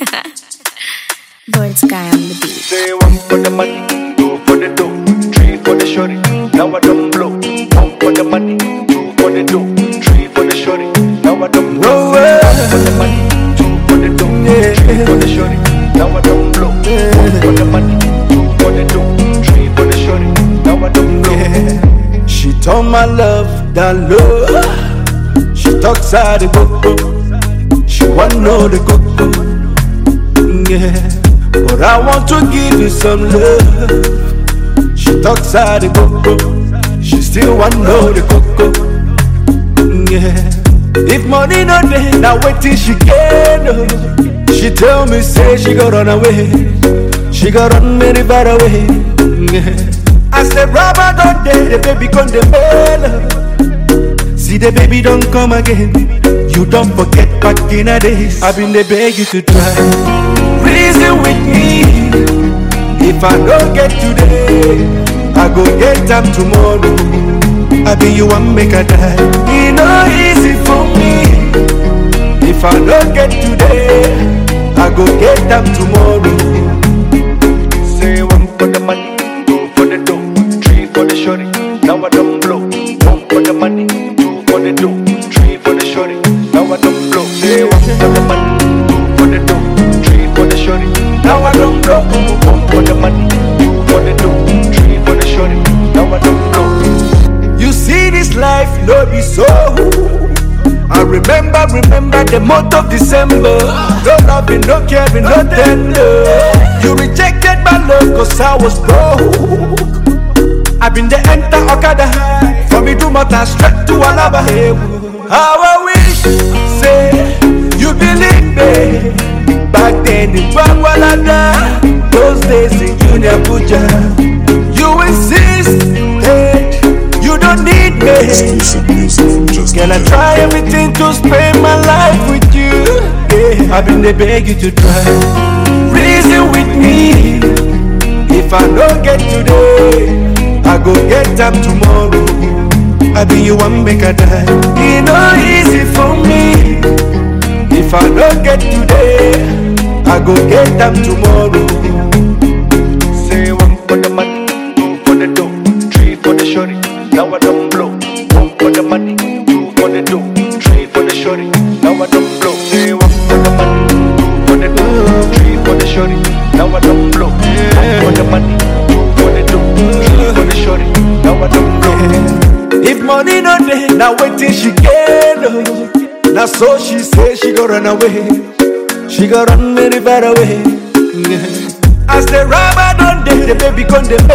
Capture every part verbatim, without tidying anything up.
Bird Sky on the beat. Say one for the money, two for the dough, three for the shorty. Now I don't blow. One for the money, two for the dough, three for the shorty. Now I don't blow. One for the money, two for the dough, three for the shorty. Now I don't blow. One for the money, two for the dough, three for the shorty. Now I don't blow. Yeah. She told my love down low. She talks out the coco. She want know the coco. Yeah. But I want to give you some love. She talks out the coco. She still want know the coco. Yeah. If money no day, now wait till she can. Oh. She tell me say she got run away. She got run very far away. Yeah. I said rubber don't day, the baby come the mail. See the baby don't come again. You don't forget back in the days. I've been the beg you to try. Reason with me. If I don't get today, I go get them tomorrow. I be you one make a die. It no easy for me. If I don't get today, I go get them tomorrow. Say one for the money, two for the dough, three for the shorty. Now I don't blow. One for the money, two for the dough, three for the shorty. Now I don't blow. Say one for the money, two for the dough, three for the shorty. Now I don't blow. One for the money, two for the dough, three for the shorty. Now I don't blow. You see this life no be so. I remember, remember the month of December. No loving, no caring, no tender. You rejected my love cause I was broke. I been the enter Okada. For me to matter straight to Alaba. How I wish, say, you believe me. Back then in Bagwalada, those days in Junior Puja. You insist, hey, you don't need me. Exclusive music from Just Can I try everything to spend my life with you? Yeah, I've been the beg you to try. Reason with me. If I don't get today, I go get them tomorrow. I be you one make a die. It no easy for me. If I don't get today, I go get them tomorrow. Say one for the money, two for the dough, three for the shorty. Now I don't blow. One for the money, two for the dough, three for the shorty. Now I don't blow. Say one for the money, two for the dough, three for the shorty. Now I don't blow. One for the money, two for the dough, three for the shorty. Now I don't blow. If money no day, now wait till she can. Oh. Now so she say she go run away. She go run very far away. As the rubber don't day, the baby come the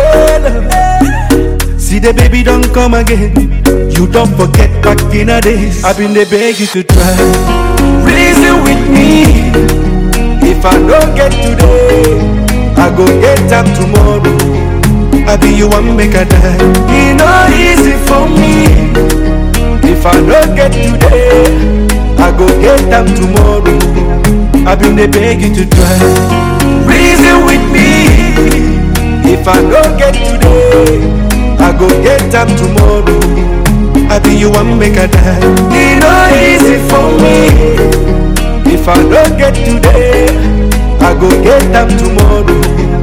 mail. See the baby don't come again. You don't forget back in the days. I've been the beg you to try. Reason with me. If I don't get today, I go get them tomorrow. I be you one make a die. It no easy for me. If I don't get today, I go get them tomorrow. I been the beg you to try. Reason with me. If I don't get today, I go get them tomorrow. I be you one make a die. It no easy for me. If I don't get today, I go get them tomorrow.